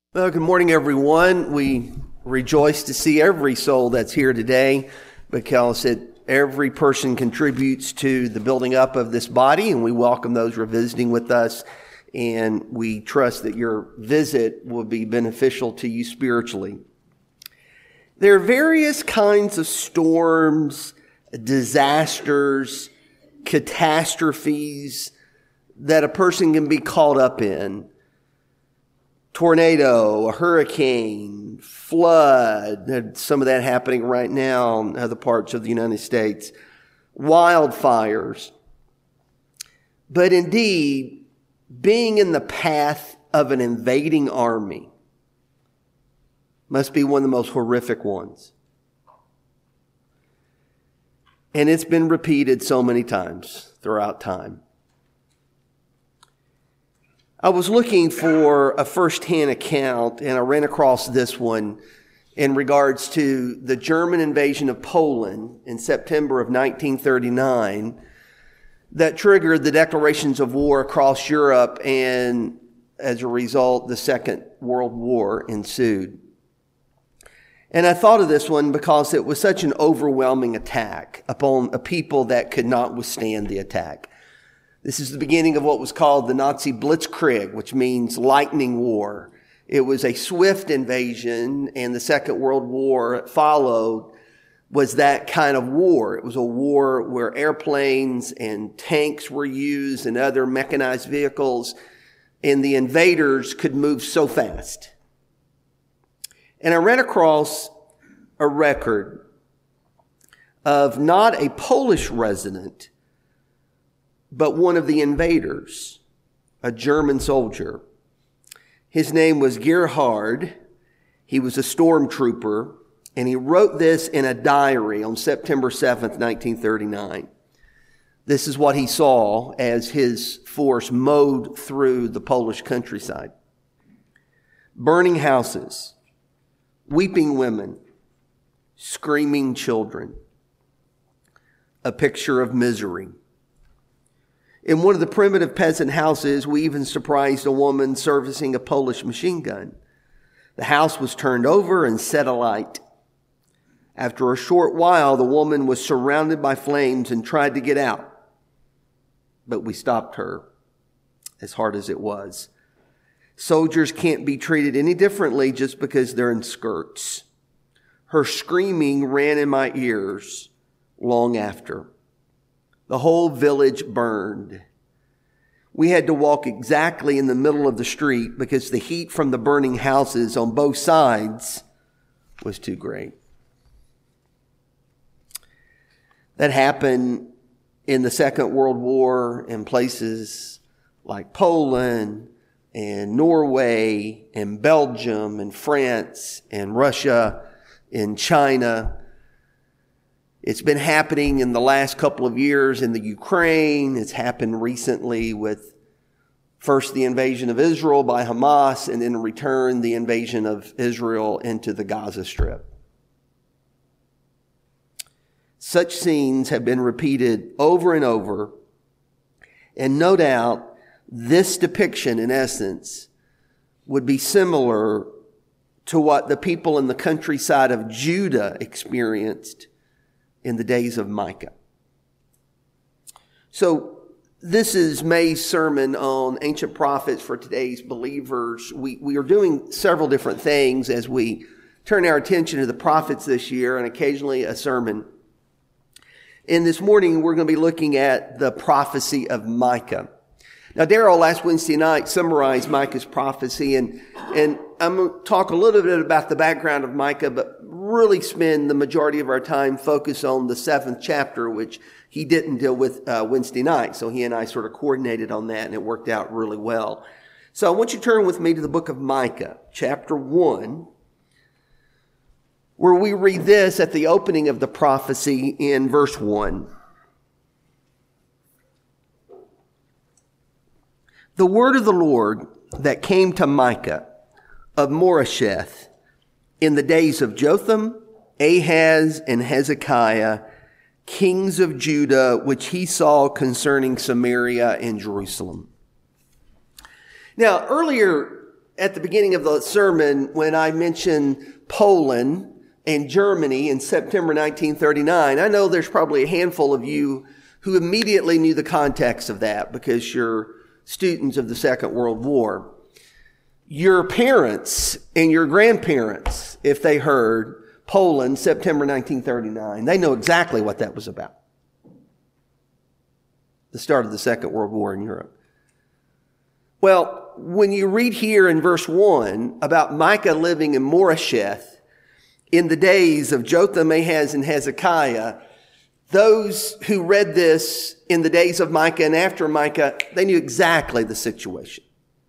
Well, good morning, everyone. We rejoice to see every soul that's here today because every person contributes to the building up of this body, and we welcome those who are visiting with us, and we trust that your visit will be beneficial to you spiritually. There are various kinds of storms, disasters, catastrophes that a person can be caught up in. Tornado, a hurricane, flood, some of that happening right now in other parts of the United States, wildfires. But indeed, being in the path of an invading army must be one of the most horrific ones. And it's been repeated so many times throughout time. I was looking for a first-hand account, and I ran across this one in regards to the German invasion of Poland in September of 1939 that triggered the declarations of war across Europe, and as a result, the Second World War ensued. And I thought of this one because it was such an overwhelming attack upon a people that could not withstand the attack. This is the beginning of what was called the Nazi Blitzkrieg, which means lightning war. It was a swift invasion, and the Second World War followed was that kind of war. It was a war where airplanes and tanks were used and other mechanized vehicles, and the invaders could move so fast. And I ran across a record of not a Polish resident, but one of the invaders, a German soldier. His name was Gerhard. He was a stormtrooper, and he wrote this in a diary on September 7th, 1939. This is what he saw as his force mowed through the Polish countryside. Burning houses, weeping women, screaming children. A picture of misery. In one of the primitive peasant houses, we even surprised a woman servicing a Polish machine gun. The house was turned over and set alight. After a short while, the woman was surrounded by flames and tried to get out. But we stopped her, as hard as it was. Soldiers can't be treated any differently just because they're in skirts. Her screaming ran in my ears long after. The whole village burned. We had to walk exactly in the middle of the street because the heat from the burning houses on both sides was too great. That happened in the Second World War in places like Poland and Norway and Belgium and France and Russia and China. It's been happening in the last couple of years in the Ukraine. It's happened recently with first the invasion of Israel by Hamas, and in return the invasion of Israel into the Gaza Strip. Such scenes have been repeated over and over, and no doubt this depiction, in essence, would be similar to what the people in the countryside of Judah experienced in the days of Micah. So this is May's sermon on ancient prophets for today's believers. We are doing several different things as we turn our attention to the prophets this year, and occasionally a sermon. And this morning we're going to be looking at the prophecy of Micah. Now, Darrell last Wednesday night summarized Micah's prophecy, and I'm going to talk a little bit about the background of Micah, but really spend the majority of our time focused on the 7th chapter, which he didn't deal with Wednesday night. So he and I sort of coordinated on that, and it worked out really well. So I want you to turn with me to the book of Micah, chapter 1, where we read this at the opening of the prophecy in verse 1. The word of the Lord that came to Micah of Moresheth in the days of Jotham, Ahaz, and Hezekiah, kings of Judah, which he saw concerning Samaria and Jerusalem. Now, earlier at the beginning of the sermon when I mentioned Poland and Germany in September 1939. I know there's probably a handful of you who immediately knew the context of that because you're students of the Second World War. Your parents and your grandparents, if they heard Poland, September 1939, they know exactly what that was about. The start of the Second World War in Europe. Well, when you read here in verse 1 about Micah living in Moresheth in the days of Jotham, Ahaz, and Hezekiah, those who read this in the days of Micah and after Micah, they knew exactly the situation.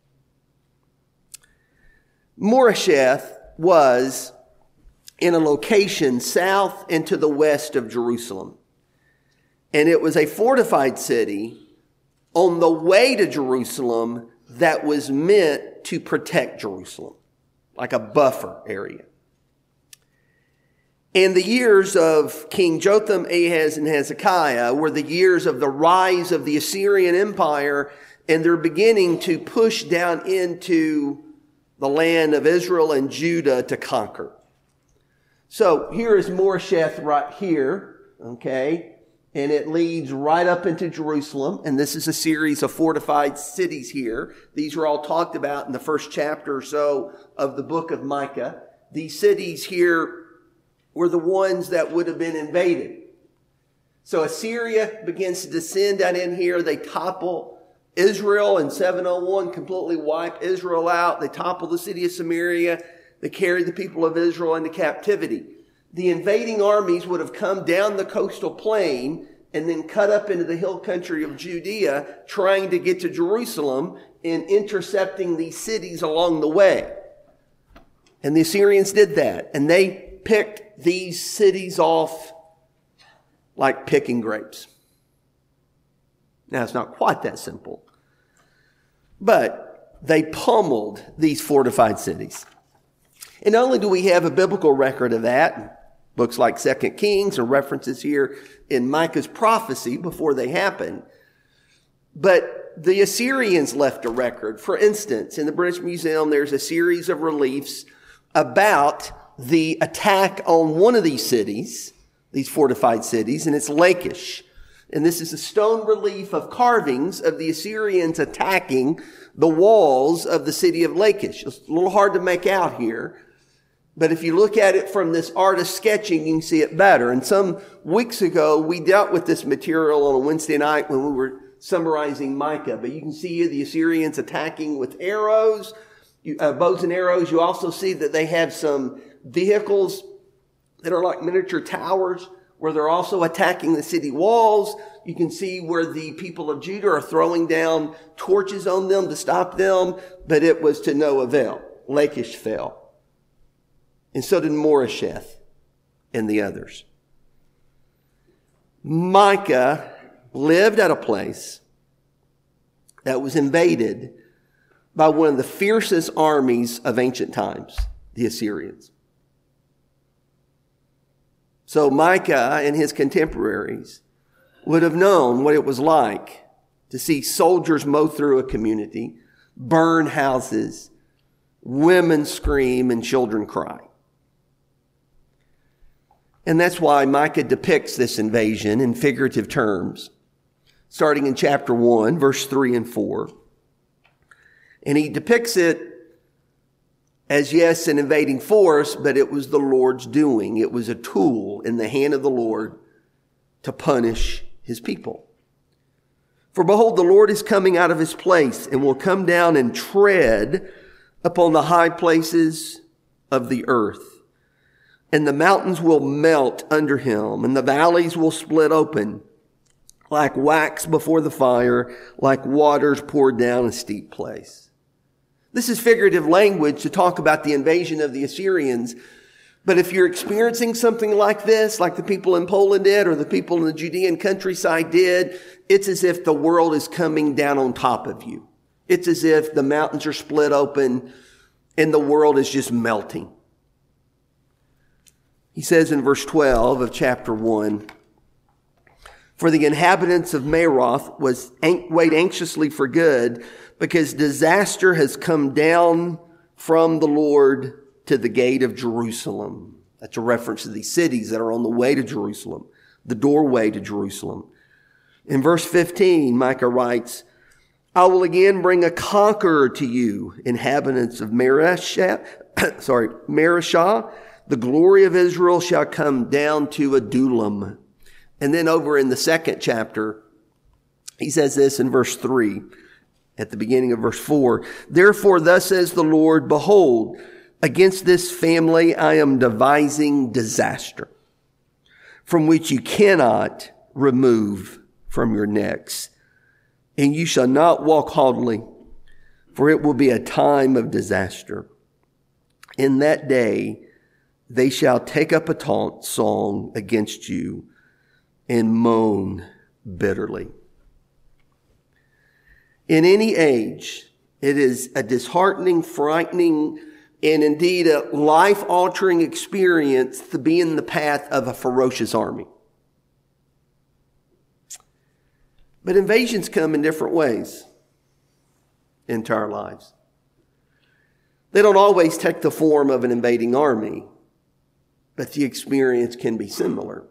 Moresheth was in a location south and to the west of Jerusalem. And it was a fortified city on the way to Jerusalem that was meant to protect Jerusalem, like a buffer area. And the years of King Jotham, Ahaz, and Hezekiah were the years of the rise of the Assyrian Empire, and they're beginning to push down into the land of Israel and Judah to conquer. So here is Moresheth right here, okay? And it leads right up into Jerusalem. And this is a series of fortified cities here. These are all talked about in the first chapter or so of the book of Micah. These cities here were the ones that would have been invaded. So Assyria begins to descend down in here. They topple Israel in 701, completely wipe Israel out. They topple the city of Samaria. They carry the people of Israel into captivity. The invading armies would have come down the coastal plain and then cut up into the hill country of Judea, trying to get to Jerusalem and intercepting these cities along the way. And the Assyrians did that. And they picked these cities off like picking grapes. Now, it's not quite that simple. But they pummeled these fortified cities. And not only do we have a biblical record of that, books like 2 Kings and references here in Micah's prophecy before they happened, but the Assyrians left a record. For instance, in the British Museum, there's a series of reliefs about the attack on one of these cities, these fortified cities, and it's Lachish. And this is a stone relief of carvings of the Assyrians attacking the walls of the city of Lachish. It's a little hard to make out here, but if you look at it from this artist sketching, you can see it better. And some weeks ago, we dealt with this material on a Wednesday night when we were summarizing Micah. But you can see the Assyrians attacking with arrows, bows and arrows. You also see that they have some vehicles that are like miniature towers where they're also attacking the city walls. You can see where the people of Judah are throwing down torches on them to stop them, but it was to no avail. Lachish fell. And so did Moresheth and the others. Micah lived at a place that was invaded by one of the fiercest armies of ancient times, the Assyrians. So Micah and his contemporaries would have known what it was like to see soldiers mow through a community, burn houses, women scream, and children cry. And that's why Micah depicts this invasion in figurative terms, starting in chapter 1, verse 3 and 4. And he depicts it as, yes, an invading force, but it was the Lord's doing. It was a tool in the hand of the Lord to punish his people. For behold, the Lord is coming out of his place and will come down and tread upon the high places of the earth. And the mountains will melt under him, and the valleys will split open, like wax before the fire, like waters poured down a steep place. This is figurative language to talk about the invasion of the Assyrians. But if you're experiencing something like this, like the people in Poland did, or the people in the Judean countryside did, it's as if the world is coming down on top of you. It's as if the mountains are split open and the world is just melting. He says in verse 12 of chapter 1, for the inhabitants of Maroth wait anxiously for good, because disaster has come down from the Lord to the gate of Jerusalem. That's a reference to these cities that are on the way to Jerusalem, the doorway to Jerusalem. In verse 15, Micah writes, I will again bring a conqueror to you, inhabitants of Mareshah. The glory of Israel shall come down to Adullam. And then over in the second chapter, he says this in verse 3, at the beginning of verse 4, therefore thus says the Lord, behold, against this family I am devising disaster, from which you cannot remove from your necks. And you shall not walk haughtily, for it will be a time of disaster. In that day they shall take up a taunt song against you and moan bitterly. In any age, it is a disheartening, frightening, and indeed a life-altering experience to be in the path of a ferocious army. But invasions come in different ways into our lives. They don't always take the form of an invading army, but the experience can be similar.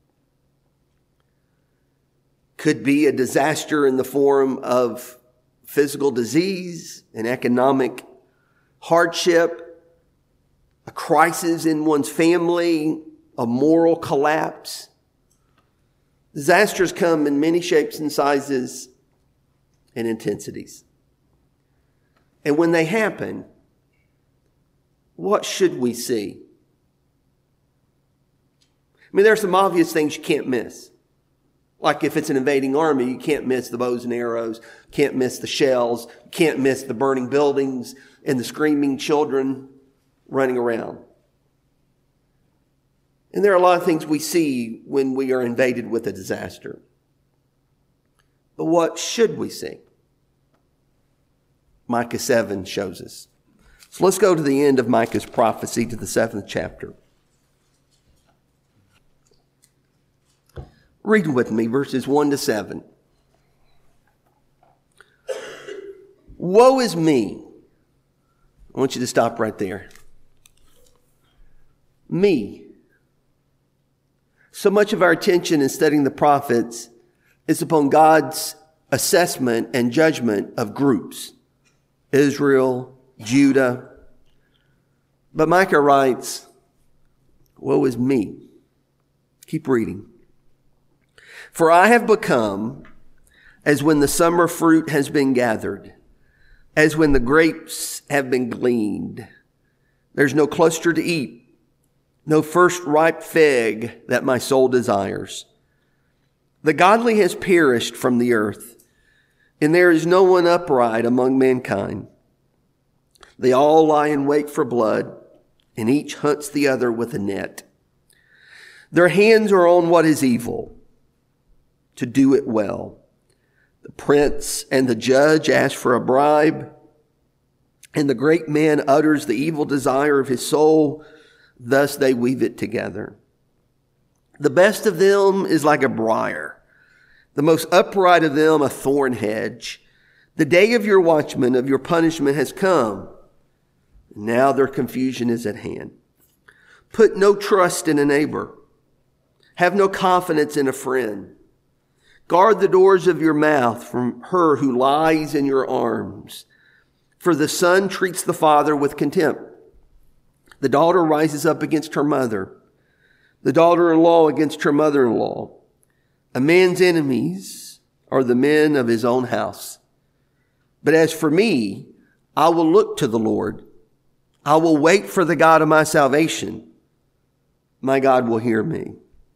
Could be a disaster in the form of physical disease, an economic hardship, a crisis in one's family, a moral collapse. Disasters come in many shapes and sizes and intensities. And when they happen, what should we see? I mean, there are some obvious things you can't miss. Like if it's an invading army, you can't miss the bows and arrows, can't miss the shells, can't miss the burning buildings and the screaming children running around. And there are a lot of things we see when we are invaded with a disaster. But what should we see? Micah 7 shows us. So let's go to the end of Micah's prophecy, to the 7th chapter. Read with me verses 1 to 7. Woe is me. I want you to stop right there. Me. So much of our attention in studying the prophets is upon God's assessment and judgment of groups. Israel, Judah. But Micah writes, woe is me. Keep reading. For I have become as when the summer fruit has been gathered, as when the grapes have been gleaned. There's no cluster to eat, no first ripe fig that my soul desires. The godly has perished from the earth, and there is no one upright among mankind. They all lie in wait for blood, and each hunts the other with a net. Their hands are on what is evil, to do it well. The prince and the judge ask for a bribe, and the great man utters the evil desire of his soul. Thus they weave it together. The best of them is like a briar, the most upright of them a thorn hedge. The day of your watchman, of your punishment has come. Now their confusion is at hand. Put no trust in a neighbor. Have no confidence in a friend. Guard the doors of your mouth from her who lies in your arms. For the son treats the father with contempt. The daughter rises up against her mother. The daughter-in-law against her mother-in-law. A man's enemies are the men of his own house. But as for me, I will look to the Lord. I will wait for the God of my salvation. My God will hear me.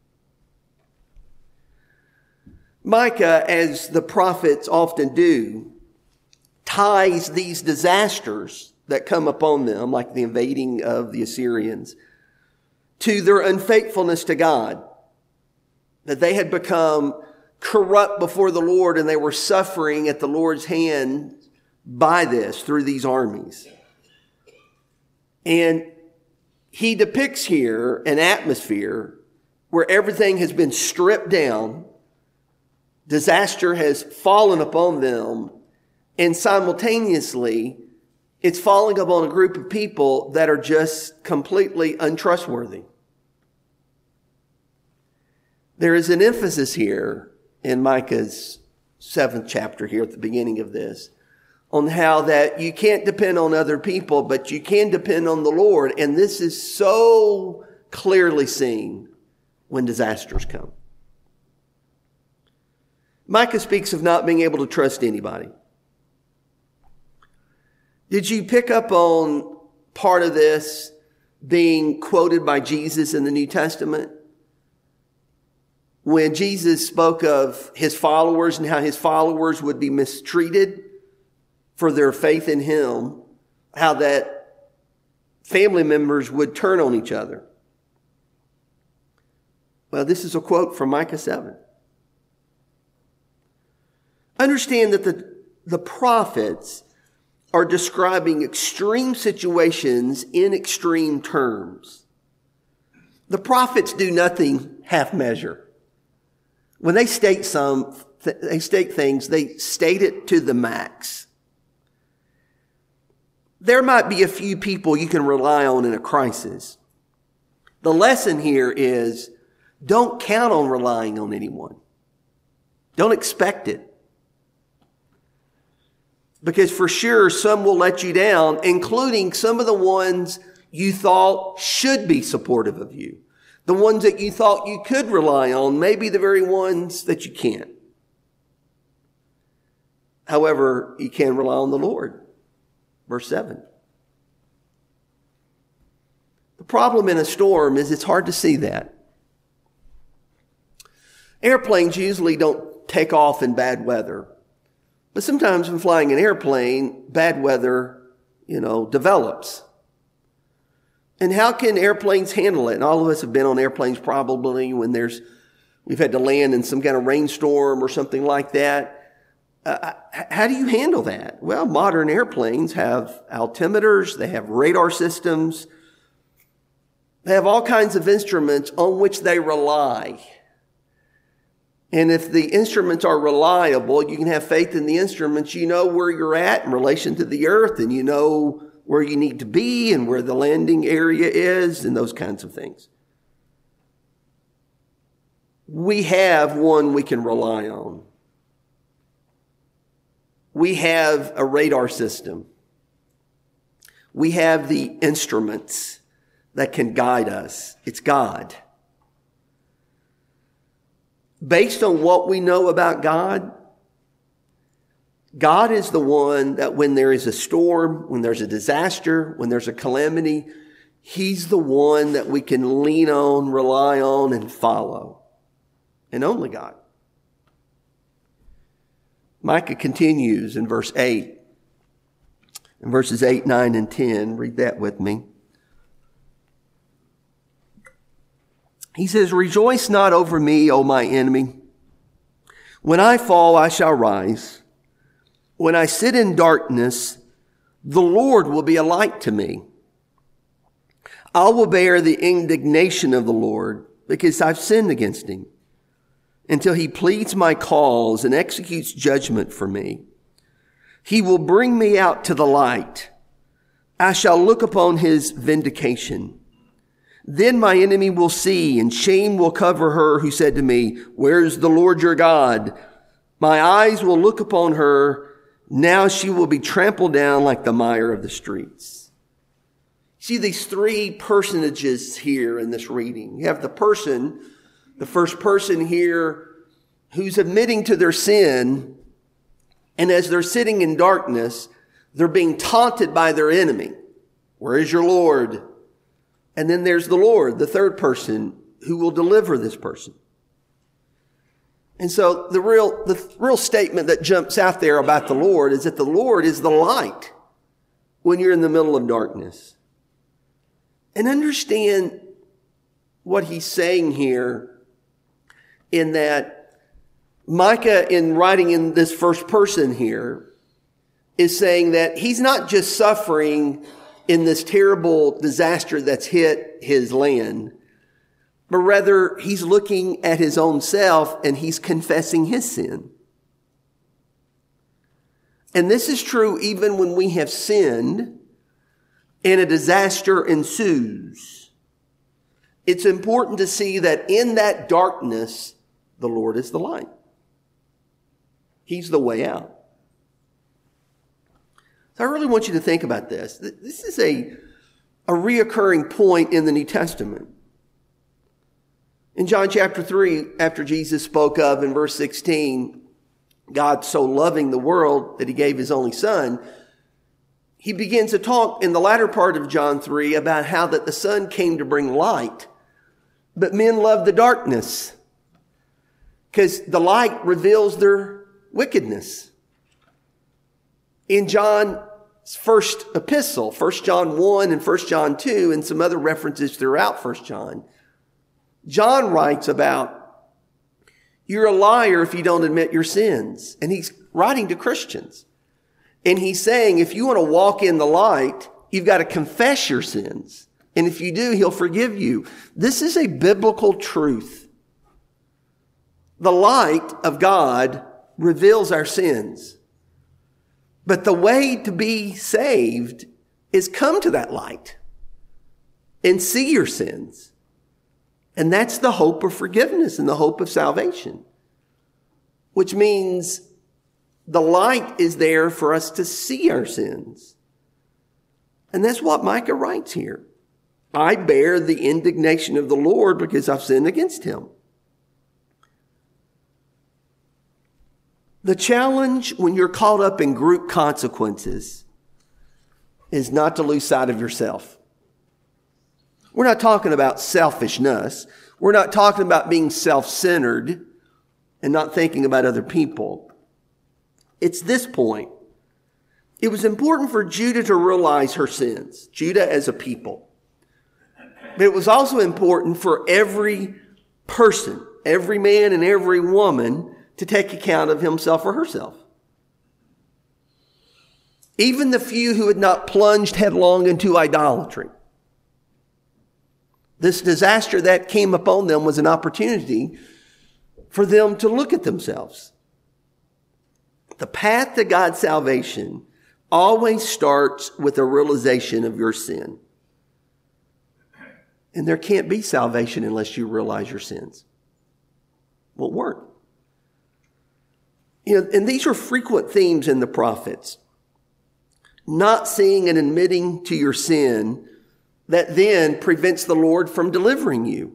Micah, as the prophets often do, ties these disasters that come upon them, like the invading of the Assyrians, to their unfaithfulness to God. That they had become corrupt before the Lord and they were suffering at the Lord's hand by this, through these armies. And he depicts here an atmosphere where everything has been stripped down, disaster has fallen upon them, and simultaneously It's falling upon a group of people that are just completely untrustworthy. There is an emphasis here in Micah's 7th chapter here at the beginning of this on how that you can't depend on other people, but you can depend on the Lord. And this is so clearly seen when disasters come. Micah speaks of not being able to trust anybody. Did you pick up on part of this being quoted by Jesus in the New Testament? When Jesus spoke of his followers and how his followers would be mistreated for their faith in him, how that family members would turn on each other. Well, this is a quote from Micah 7. Understand that the prophets are describing extreme situations in extreme terms. The prophets do nothing half measure. When they state things, they state it to the max. There might be a few people you can rely on in a crisis. The lesson here is don't count on relying on anyone. Don't expect it. Because for sure, some will let you down, including some of the ones you thought should be supportive of you. The ones that you thought you could rely on may be the very ones that you can't. However, you can rely on the Lord. Verse 7. The problem in a storm is it's hard to see that. Airplanes usually don't take off in bad weather. But sometimes when flying an airplane, bad weather, develops. And how can airplanes handle it? And all of us have been on airplanes probably when we've had to land in some kind of rainstorm or something like that. How do you handle that? Well, modern airplanes have altimeters, they have radar systems, they have all kinds of instruments on which they rely. And if the instruments are reliable, you can have faith in the instruments. You know where you're at in relation to the earth, and you know where you need to be and where the landing area is and those kinds of things. We have one we can rely on. We have a radar system. We have the instruments that can guide us. It's God. Based on what we know about God, God is the one that when there is a storm, when there's a disaster, when there's a calamity, He's the one that we can lean on, rely on, and follow. And only God. Micah continues in verse 8. In verses 8, 9, and 10. Read that with me. He says, "Rejoice not over me, O my enemy. When I fall, I shall rise. When I sit in darkness, the Lord will be a light to me. I will bear the indignation of the Lord because I've sinned against him, until he pleads my cause and executes judgment for me. He will bring me out to the light. I shall look upon his vindication. Then my enemy will see, and shame will cover her who said to me, 'Where's the Lord your God?' My eyes will look upon her. Now she will be trampled down like the mire of the streets." See these three personages here in this reading. You have the first person here who's admitting to their sin, and as they're sitting in darkness, they're being taunted by their enemy. "Where is your Lord?" And then there's the Lord, the third person, who will deliver this person. And so the real statement that jumps out there about the Lord is that the Lord is the light when you're in the middle of darkness. And understand what he's saying here in that Micah, in writing in this first person here, is saying that he's not just suffering in this terrible disaster that's hit his land, but rather he's looking at his own self and he's confessing his sin. And this is true even when we have sinned and a disaster ensues. It's important to see that in that darkness, the Lord is the light. He's the way out. So I really want you to think about this. This is a reoccurring point in the New Testament. In John chapter 3, after Jesus spoke of in verse 16, God so loving the world that he gave his only son, he begins to talk in the latter part of John 3 about how that the Son came to bring light, but men love the darkness because the light reveals their wickedness. In John's first epistle, 1 John 1 and 1 John 2, and some other references throughout 1 John, John writes about, you're a liar if you don't admit your sins. And he's writing to Christians. And he's saying, if you want to walk in the light, you've got to confess your sins. And if you do, he'll forgive you. This is a biblical truth. The light of God reveals our sins. But the way to be saved is come to that light and see your sins. And that's the hope of forgiveness and the hope of salvation, which means the light is there for us to see our sins. And that's what Micah writes here. I bear the indignation of the Lord because I've sinned against him. The challenge when you're caught up in group consequences is not to lose sight of yourself. We're not talking about selfishness. We're not talking about being self-centered and not thinking about other people. It's this point. It was important for Judah to realize her sins, Judah as a people. But it was also important for every person, every man and every woman to take account of himself or herself. Even the few who had not plunged headlong into idolatry. This disaster that came upon them was an opportunity for them to look at themselves. The path to God's salvation always starts with a realization of your sin. And there can't be salvation unless you realize your sins. Won't work. And these are frequent themes in the prophets. Not seeing and admitting to your sin that then prevents the Lord from delivering you.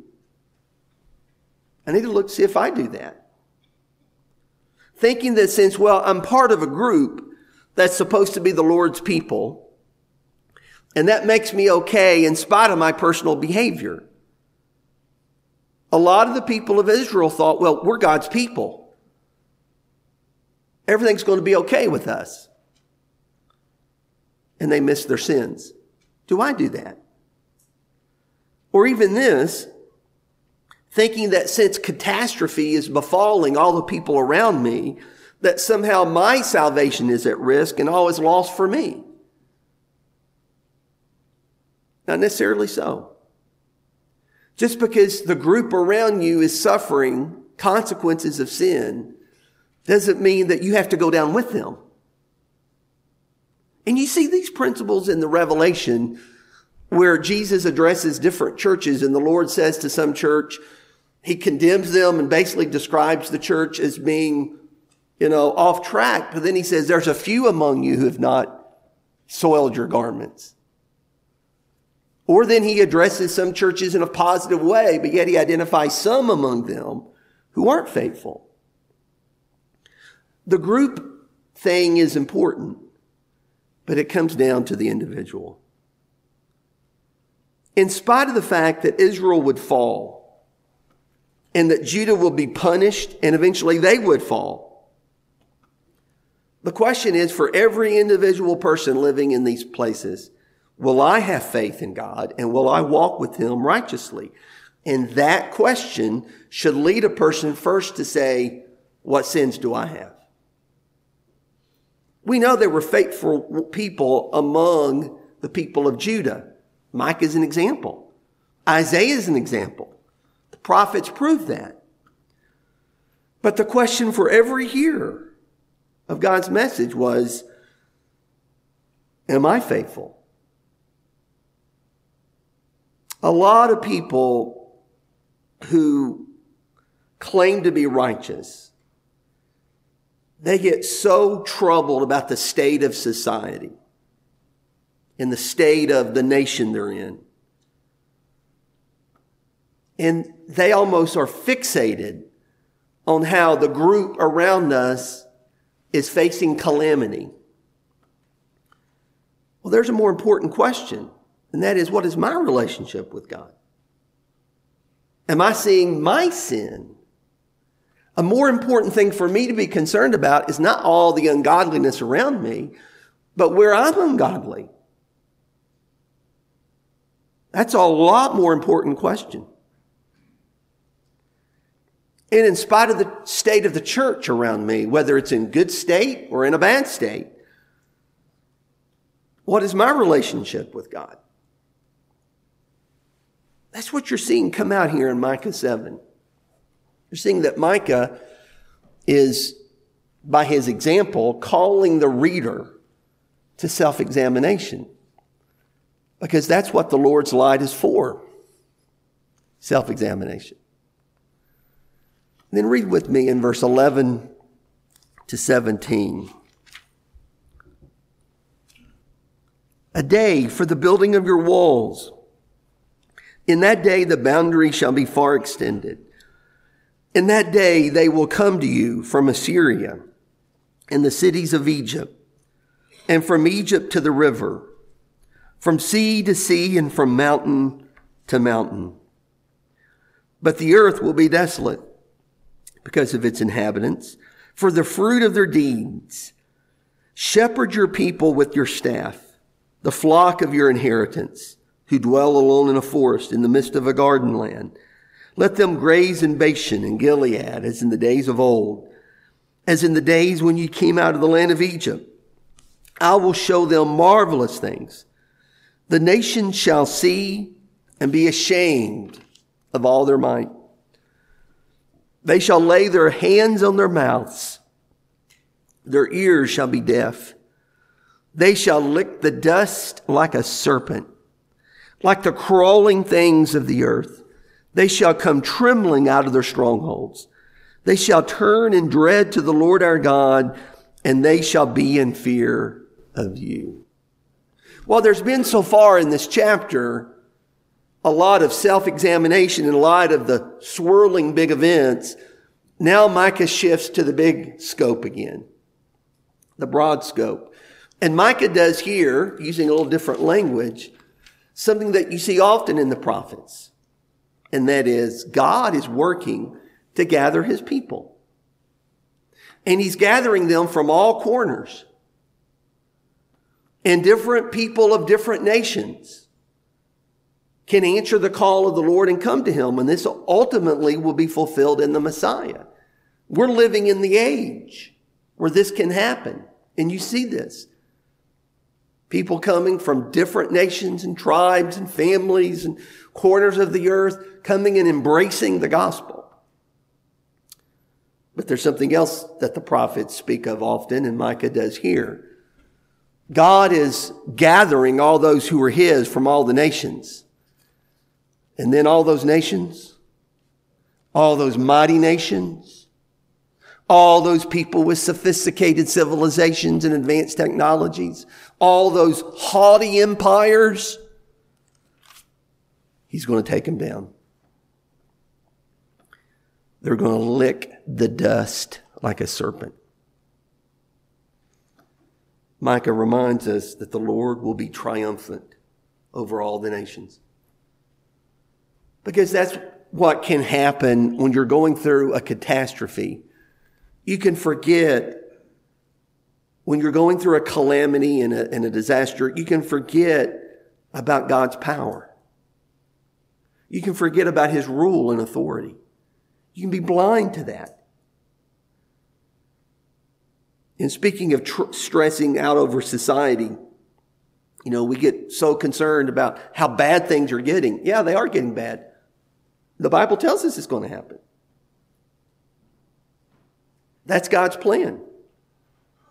I need to look to see if I do that. Thinking that since, I'm part of a group that's supposed to be the Lord's people, and that makes me okay in spite of my personal behavior. A lot of the people of Israel thought, we're God's people. Everything's going to be okay with us. And they missed their sins. Do I do that? Or even this, thinking that since catastrophe is befalling all the people around me, that somehow my salvation is at risk and all is lost for me. Not necessarily so. Just because the group around you is suffering consequences of sin doesn't mean that you have to go down with them. And you see these principles in the Revelation where Jesus addresses different churches and the Lord says to some church, he condemns them and basically describes the church as being, off track. But then he says, there's a few among you who have not soiled your garments. Or then he addresses some churches in a positive way, but yet he identifies some among them who aren't faithful. The group thing is important, but it comes down to the individual. In spite of the fact that Israel would fall and that Judah will be punished and eventually they would fall, the question is for every individual person living in these places, will I have faith in God and will I walk with him righteously? And that question should lead a person first to say, what sins do I have? We know there were faithful people among the people of Judah. Micah is an example. Isaiah is an example. The prophets prove that. But the question for every hearer of God's message was, am I faithful? A lot of people who claim to be righteous, they get so troubled about the state of society and the state of the nation they're in. And they almost are fixated on how the group around us is facing calamity. Well, there's a more important question, and that is, what is my relationship with God? Am I seeing my sin? A more important thing for me to be concerned about is not all the ungodliness around me, but where I'm ungodly. That's a lot more important question. And in spite of the state of the church around me, whether it's in good state or in a bad state, what is my relationship with God? That's what you're seeing come out here in Micah 7. You're seeing that Micah is, by his example, calling the reader to self-examination. Because that's what the Lord's light is for. Self-examination. And then read with me in verse 11 to 17. A day for the building of your walls. In that day the boundary shall be far extended. In that day they will come to you from Assyria and the cities of Egypt, and from Egypt to the river, from sea to sea and from mountain to mountain. But the earth will be desolate because of its inhabitants, for the fruit of their deeds. Shepherd your people with your staff, the flock of your inheritance, who dwell alone in a forest in the midst of a garden land. Let them graze in Bashan and Gilead, as in the days of old, as in the days when you came out of the land of Egypt. I will show them marvelous things. The nations shall see and be ashamed of all their might. They shall lay their hands on their mouths. Their ears shall be deaf. They shall lick the dust like a serpent, like the crawling things of the earth. They shall come trembling out of their strongholds. They shall turn in dread to the Lord our God, and they shall be in fear of you. Well, there's been so far in this chapter a lot of self-examination in light of the swirling big events. Now Micah shifts to the big scope again, the broad scope. And Micah does here, using a little different language, something that you see often in the prophets. And that is, God is working to gather his people. And he's gathering them from all corners. And different people of different nations can answer the call of the Lord and come to him. And this ultimately will be fulfilled in the Messiah. We're living in the age where this can happen. And you see this. People coming from different nations and tribes and families and corners of the earth, coming and embracing the gospel. But there's something else that the prophets speak of often, and Micah does here. God is gathering all those who are his from all the nations. And then all those nations, all those mighty nations, all those people with sophisticated civilizations and advanced technologies, all those haughty empires, he's going to take them down. They're going to lick the dust like a serpent. Micah reminds us that the Lord will be triumphant over all the nations. Because that's what can happen when you're going through a catastrophe. You can forget, when you're going through a calamity and a disaster, you can forget about God's power. You can forget about his rule and authority. You can be blind to that. And speaking of stressing out over society, we get so concerned about how bad things are getting. Yeah, they are getting bad. The Bible tells us it's going to happen. That's God's plan.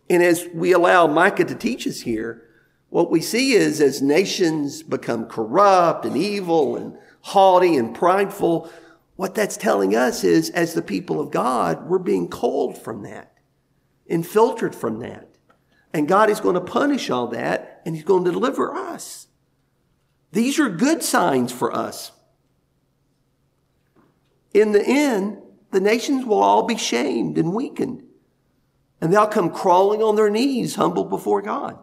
And as we allow Micah to teach us here, what we see is as nations become corrupt and evil and haughty and prideful, what that's telling us is, as the people of God, we're being culled from that and filtered from that. And God is going to punish all that, and he's going to deliver us. These are good signs for us. In the end, the nations will all be shamed and weakened, and they'll come crawling on their knees, humble before God.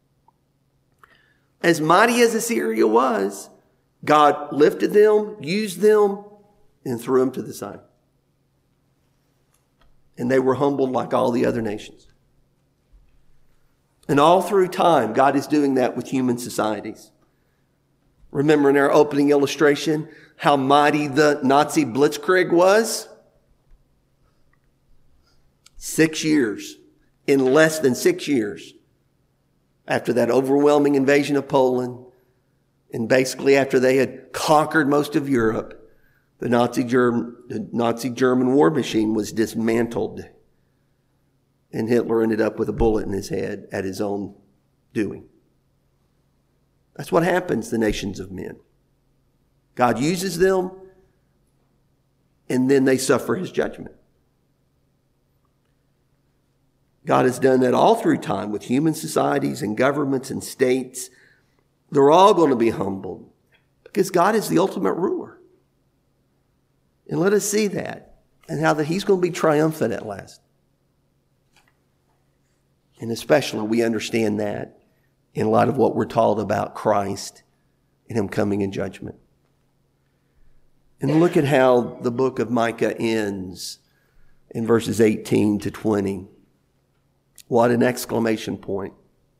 As mighty as Assyria was, God lifted them, used them, and threw them to the side. And they were humbled like all the other nations. And all through time, God is doing that with human societies. Remember in our opening illustration how mighty the Nazi blitzkrieg was? 6 years. In less than 6 years. After that overwhelming invasion of Poland, and basically after they had conquered most of Europe, the Nazi German war machine was dismantled. And Hitler ended up with a bullet in his head at his own doing. That's what happens to the nations of men. God uses them, and then they suffer his judgment. God has done that all through time with human societies and governments and states. They're all going to be humbled because God is the ultimate ruler. And let us see that and how that he's going to be triumphant at last. And especially we understand that in light of what we're taught about Christ and him coming in judgment. And look at how the book of Micah ends in verses 18 to 20. What an exclamation point.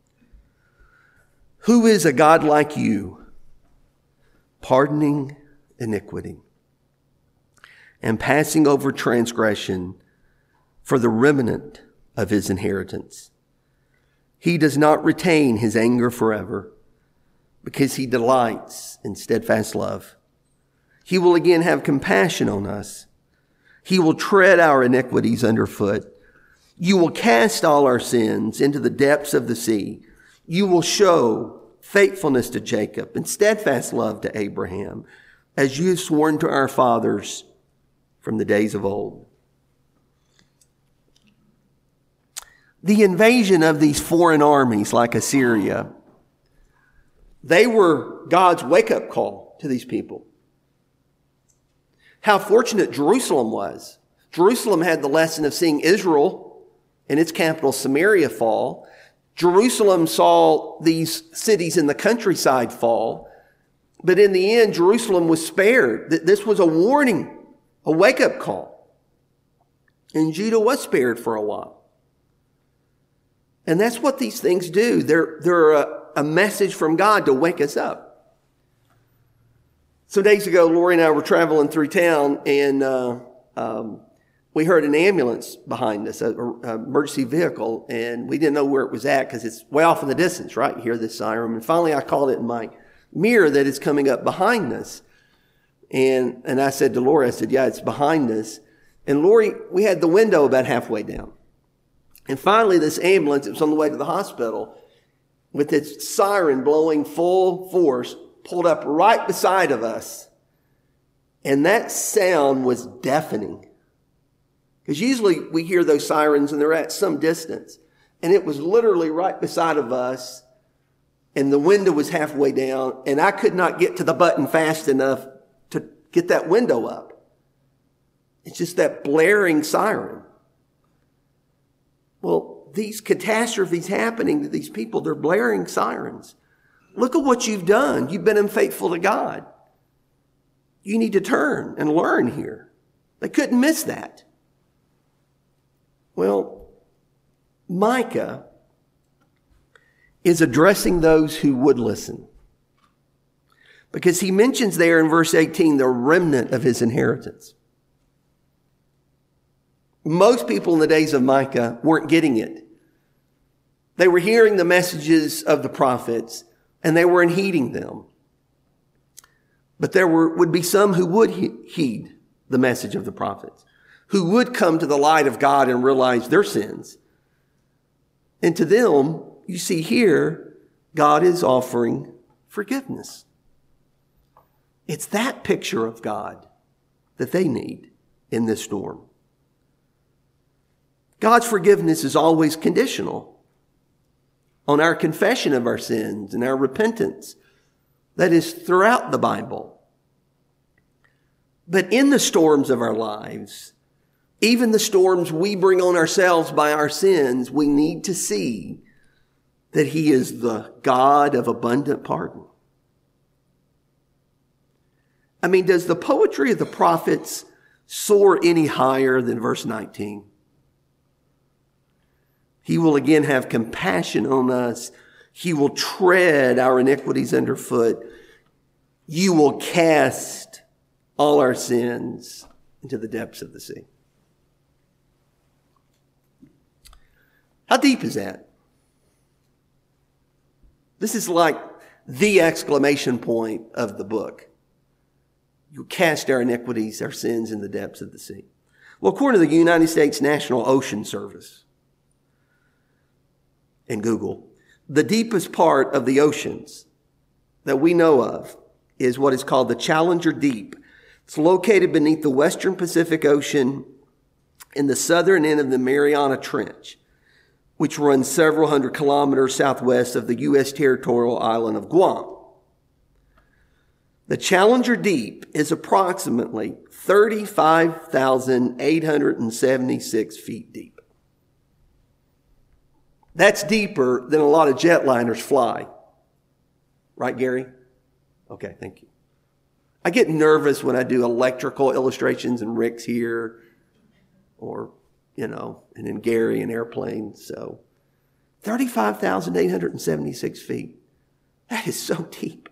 Who is a God like you, pardoning iniquity and passing over transgression for the remnant of his inheritance? He does not retain his anger forever because he delights in steadfast love. He will again have compassion on us. He will tread our iniquities underfoot. You will cast all our sins into the depths of the sea. You will show faithfulness to Jacob and steadfast love to Abraham, as you have sworn to our fathers from the days of old. The invasion of these foreign armies like Assyria, they were God's wake-up call to these people. How fortunate Jerusalem was. Jerusalem had the lesson of seeing Israel and its capital Samaria fall. Jerusalem saw these cities in the countryside fall. But in the end, Jerusalem was spared. This was a warning, a wake-up call. And Judah was spared for a while. And that's what these things do. They're a message from God to wake us up. Some days ago, Lori and I were traveling through town, and we heard an ambulance behind us, an emergency vehicle, and we didn't know where it was at because it's way off in the distance, right? You hear this siren. And finally, I called it in my mirror that it's coming up behind us. And I said to Lori, I said, yeah, it's behind us. And Lori, we had the window about halfway down. And finally, this ambulance, it was on the way to the hospital, with its siren blowing full force, pulled up right beside of us. And that sound was deafening. Because usually we hear those sirens and they're at some distance. And it was literally right beside of us. And the window was halfway down. And I could not get to the button fast enough to get that window up. It's just that blaring siren. Well, these catastrophes happening to these people, they're blaring sirens. Look at what you've done. You've been unfaithful to God. You need to turn and learn here. They couldn't miss that. Well, Micah is addressing those who would listen. Because he mentions there in verse 18, the remnant of his inheritance. Most people in the days of Micah weren't getting it. They were hearing the messages of the prophets, and they weren't heeding them. But there would be some who would heed the message of the prophets, who would come to the light of God and realize their sins. And to them, you see here, God is offering forgiveness. It's that picture of God that they need in this storm. God's forgiveness is always conditional on our confession of our sins and our repentance. That is throughout the Bible. But in the storms of our lives, even the storms we bring on ourselves by our sins, we need to see that He is the God of abundant pardon. I mean, does the poetry of the prophets soar any higher than verse 19? He will again have compassion on us. He will tread our iniquities underfoot. You will cast all our sins into the depths of the sea. How deep is that? This is like the exclamation point of the book. You cast our iniquities, our sins in the depths of the sea. Well, according to the United States National Ocean Service and Google, the deepest part of the oceans that we know of is what is called the Challenger Deep. It's located beneath the western Pacific Ocean in the southern end of the Mariana Trench, which runs several hundred kilometers southwest of the U.S. territorial island of Guam. The Challenger Deep is approximately 35,876 feet deep. That's deeper than a lot of jetliners fly. Right, Gary? Okay, thank you. I get nervous when I do electrical illustrations and Rick's here, or, and then Gary and airplanes. So 35,876 feet. That is so deep.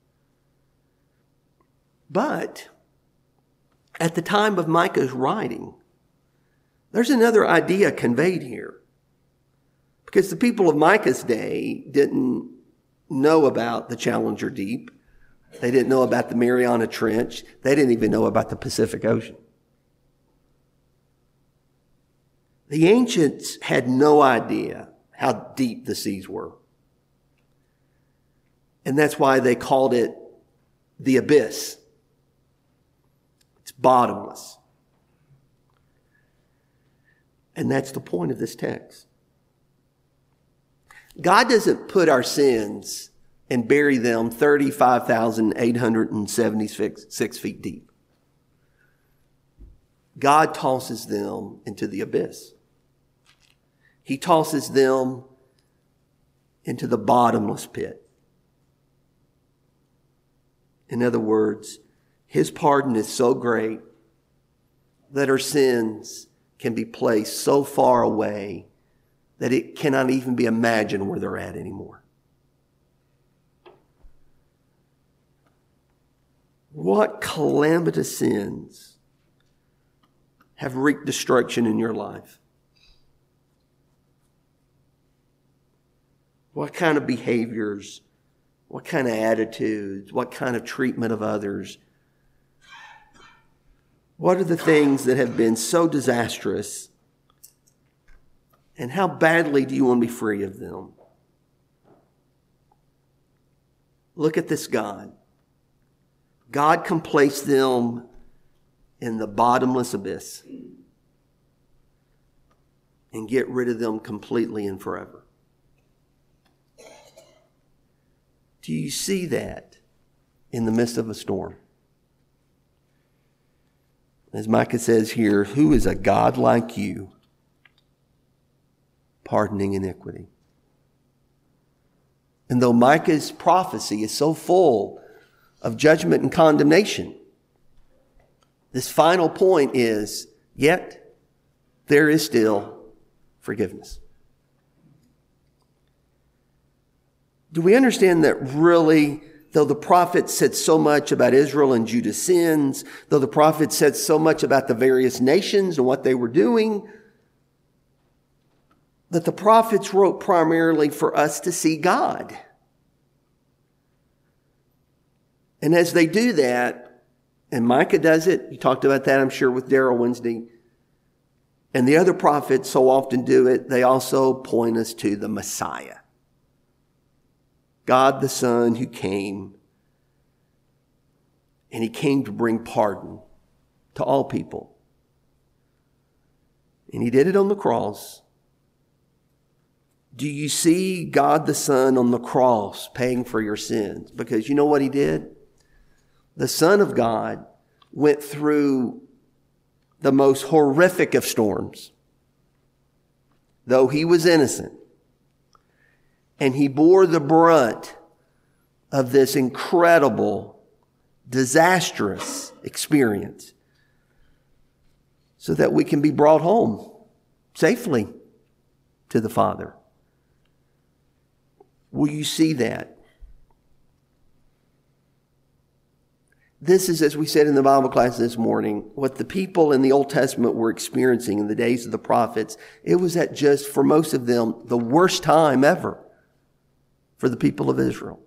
But at the time of Micah's writing, there's another idea conveyed here. Because the people of Micah's day didn't know about the Challenger Deep. They didn't know about the Mariana Trench. They didn't even know about the Pacific Ocean. The ancients had no idea how deep the seas were. And that's why they called it the abyss. It's bottomless. And that's the point of this text. God doesn't put our sins and bury them 35,876 feet deep. God tosses them into the abyss. He tosses them into the bottomless pit. In other words, His pardon is so great that our sins can be placed so far away that it cannot even be imagined where they're at anymore. What calamitous sins have wreaked destruction in your life? What kind of behaviors, what kind of attitudes, what kind of treatment of others? What are the things that have been so disastrous? And how badly do you want to be free of them? Look at this God. God can place them in the bottomless abyss and get rid of them completely and forever. Do you see that in the midst of a storm? As Micah says here, who is a God like you, pardoning iniquity? And though Micah's prophecy is so full of judgment and condemnation, this final point is, yet there is still forgiveness. Do we understand that really, though the prophet said so much about Israel and Judah's sins, though the prophet said so much about the various nations and what they were doing, that the prophets wrote primarily for us to see God? And as they do that, and Micah does it, you talked about that, I'm sure, with Darrell Wednesday, And the other prophets so often do it. They also point us to the Messiah. God the Son who came. And he came to bring pardon to all people. And he did it on the cross. Do you see God the Son on the cross paying for your sins? Because you know what he did? The Son of God went through the most horrific of storms, though he was innocent. And he bore the brunt of this incredible, disastrous experience so that we can be brought home safely to the Father. Will you see that? This is, as we said in the Bible class this morning, what the people in the Old Testament were experiencing in the days of the prophets. It was at just, for most of them, the worst time ever for the people of Israel.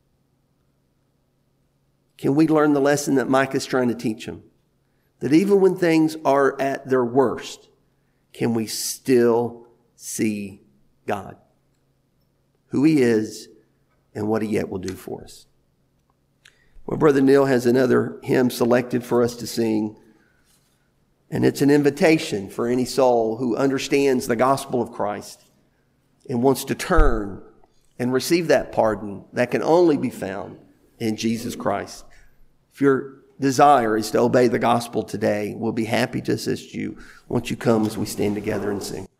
Can we learn the lesson that Micah's trying to teach them? That even when things are at their worst, can we still see God? Who he is and what he yet will do for us. Well, Brother Neil has another hymn selected for us to sing. And it's an invitation for any soul who understands the gospel of Christ and wants to turn and receive that pardon that can only be found in Jesus Christ. If your desire is to obey the gospel today, we'll be happy to assist you once you come as we stand together and sing.